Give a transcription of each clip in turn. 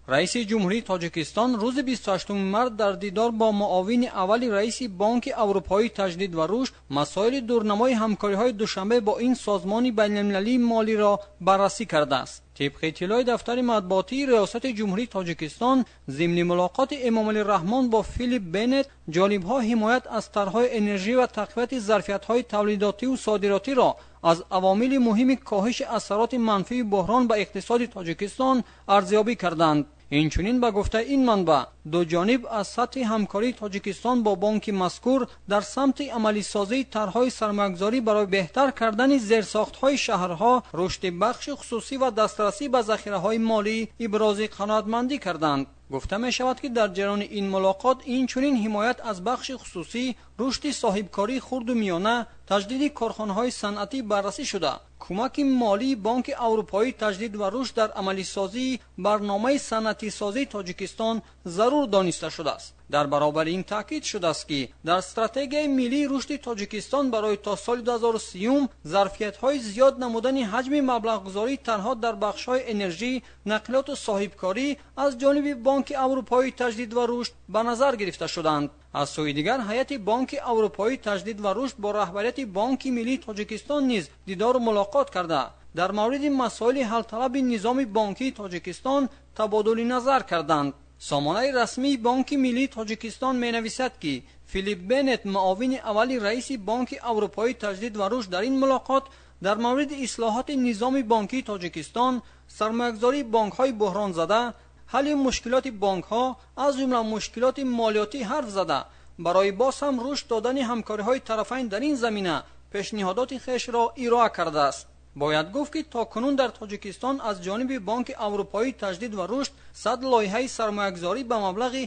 رئیس جمهوری تاجیکستان روز 28 مارس در دیدار با معاون اول رئیس بانک اروپایی تجدید و رشد مسائل دورنمای همکاری‌های دوشنبه با این سازمان بین‌المللی مالی را بررسی کرده است. طبق اطلاع دفتر مطبوعاتی ریاست جمهوری تاجیکستان، ضمن ملاقات امام علی رحمان با فیلیپ بنت، جانب‌ها حمایت از طرح‌های انرژی و تقویت ظرفیت‌های تولیداتی و صادراتی را از عوامل مهم کاهش اثرات منفی بحران به اقتصاد تاجیکستان ارزیابی کردند. اینچنین به گفته این منبع، دو جانب از سطح همکاری تاجیکستان با بانک مذکور در سمت عملی سازی طرح‌های سرمایه‌گذاری برای بهتر کردن زیرساخت‌های شهرها، رشد بخش خصوصی و دسترسی به ذخیره‌های مالی ابراز قناعتمندی کردند. گفته می شود که در جریان این ملاقات اینچنین حمایت از بخش خصوصی، رشد صاحبکاری خرد و میانه، تجدید کارخانه‌های صنعتی بررسی شده. کمک مالی بانک اروپایی تجدید و رشد در عملی سازی برنامه صنعتی سازی تاجیکستان ضرور دانسته شده است. در برابر این تاکید شده است که در استراتژی ملی رشد تاجیکستان برای تا سال 2030 ظرفیت‌های زیاد نمودن حجم مبلغ‌گذاری تنها در بخش‌های انرژی، نقلیات و صاحبکاری از جانب بانک اروپایی تجدید و رشد به نظر گرفته شدند. از سوی دیگر هیئت بانک اروپایی تجدید و رشد با رهبریت بانک ملی تاجیکستان نیز دیدار و ملاقات کرده در مورد مسائل حل طلب نظام بانکی تاجیکستان تبادل نظر کردند. سامانه رسمی بانک ملی تاجیکستان می‌نویسد که فیلیپ بنت، معاون اول رئیس بانک اروپایی تجدید و رشد، در این ملاقات در مورد اصلاحات نظام بانکی تاجیکستان، سرمایه‌گذاری بانک‌های بحران زده، حل مشکلات بانک‌ها از جمله مشکلات مالیاتی حرف زده. برای باز هم رشد دادن همکاری‌های طرفین در این زمینه پیشنهادات خویش را ارائه کرده است. باید گفت که تاکنون در تاجیکستان از جانب بانک اروپایی تجدید و رشد 100 لایحه سرمایه‌گذاری به مبلغ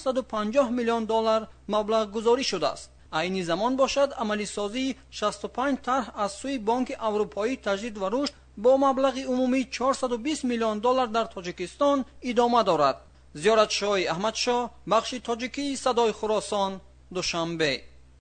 750 میلیون دلار مبلغ گذاری شده است. عین زمان باشد عملی سازی 65 طرح از سوی بانک اروپایی تجدید و رشد با مبلغ عمومی 420 میلیون دلار در تاجیکستان ادامه دارد. زیارت شاه احمد شاه، بخش تاجیکی صدای خراسان، دوشنبه.